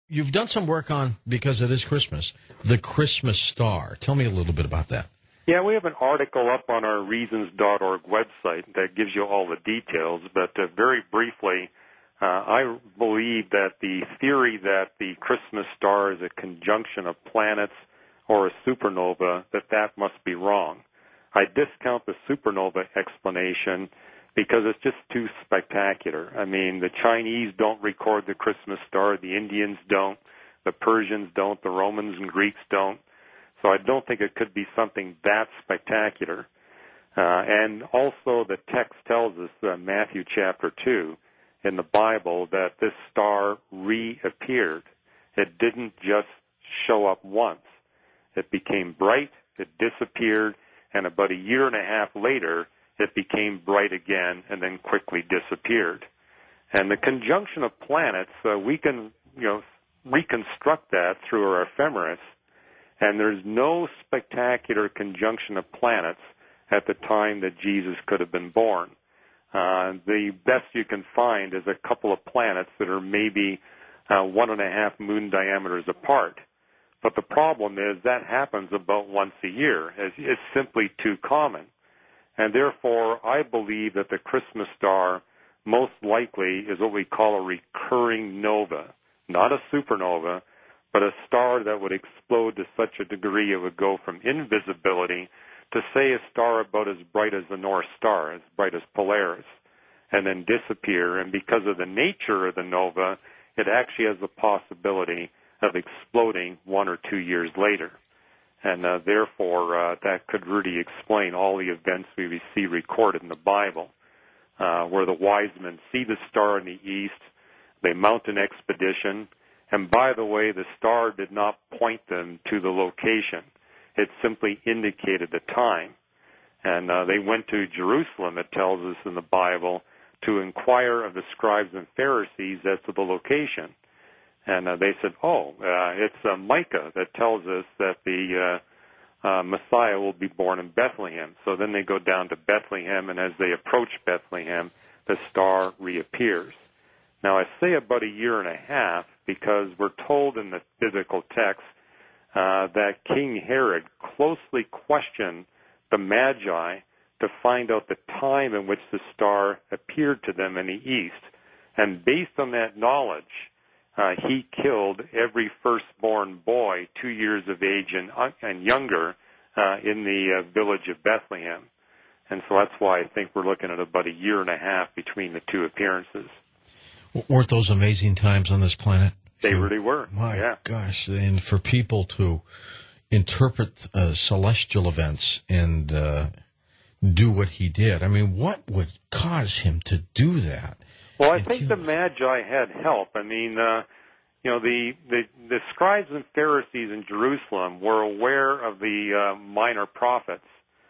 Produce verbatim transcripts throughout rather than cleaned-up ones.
You've done some work on, because it is Christmas, the Christmas star. Tell me a little bit about that. Yeah, we have an article up on our reasons dot org website that gives you all the details, but uh, very briefly, uh, I believe that the theory that the Christmas star is a conjunction of planets or a supernova, that that must be wrong. I discount the supernova explanation because it's just too spectacular. I mean, the Chinese don't record the Christmas star, the Indians don't, the Persians don't, the Romans and Greeks don't. So I don't think it could be something that spectacular. Uh, and also the text tells us, uh, Matthew chapter two, in the Bible, that this star reappeared. It didn't just show up once. It became bright, it disappeared, and about a year and a half later, it became bright again and then quickly disappeared. And the conjunction of planets, uh, we can, you know, reconstruct that through our ephemeris, and there's no spectacular conjunction of planets at the time that Jesus could have been born. Uh, the best you can find is a couple of planets that are maybe uh, one and a half moon diameters apart. But the problem is that happens about once a year. It's, it's simply too common. And therefore, I believe that the Christmas star most likely is what we call a recurring nova, not a supernova, but a star that would explode to such a degree it would go from invisibility to, say, a star about as bright as the North Star, as bright as Polaris, and then disappear. And because of the nature of the nova, it actually has the possibility of exploding one or two years later. And uh, therefore, uh, that could really explain all the events we see recorded in the Bible, uh, where the wise men see the star in the east, they mount an expedition, and by the way, the star did not point them to the location. It simply indicated the time. And uh, they went to Jerusalem, it tells us in the Bible, to inquire of the scribes and Pharisees as to the location. And uh, they said, oh, uh, it's uh, Micah that tells us that the uh, uh, Messiah will be born in Bethlehem. So then they go down to Bethlehem, and as they approach Bethlehem, the star reappears. Now, I say about a year and a half because we're told in the biblical text uh, that King Herod closely questioned the Magi to find out the time in which the star appeared to them in the east. And based on that knowledge, Uh, he killed every firstborn boy two years of age and, uh, and younger uh, in the uh, village of Bethlehem. And so that's why I think we're looking at about a year and a half between the two appearances. Weren't those amazing times on this planet? They really were. My yeah. gosh. And for people to interpret uh, celestial events and uh, do what he did, I mean, what would cause him to do that? Well, I think the Magi had help. I mean, uh, you know, the, the the scribes and Pharisees in Jerusalem were aware of the uh, minor prophets.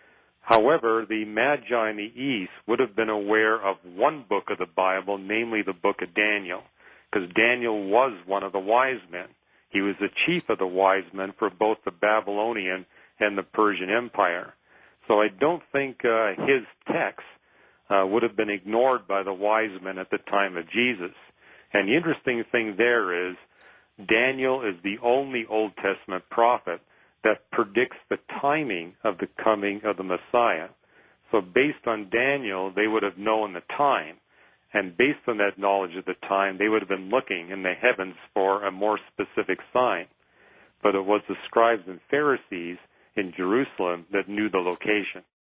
However, the Magi in the East would have been aware of one book of the Bible, namely the book of Daniel, because Daniel was one of the wise men. He was the chief of the wise men for both the Babylonian and the Persian Empire. So I don't think uh, his text Uh, would have been ignored by the wise men at the time of Jesus. And the interesting thing there is Daniel is the only Old Testament prophet that predicts the timing of the coming of the Messiah. So based on Daniel, they would have known the time. And based on that knowledge of the time, they would have been looking in the heavens for a more specific sign. But it was the scribes and Pharisees in Jerusalem that knew the location.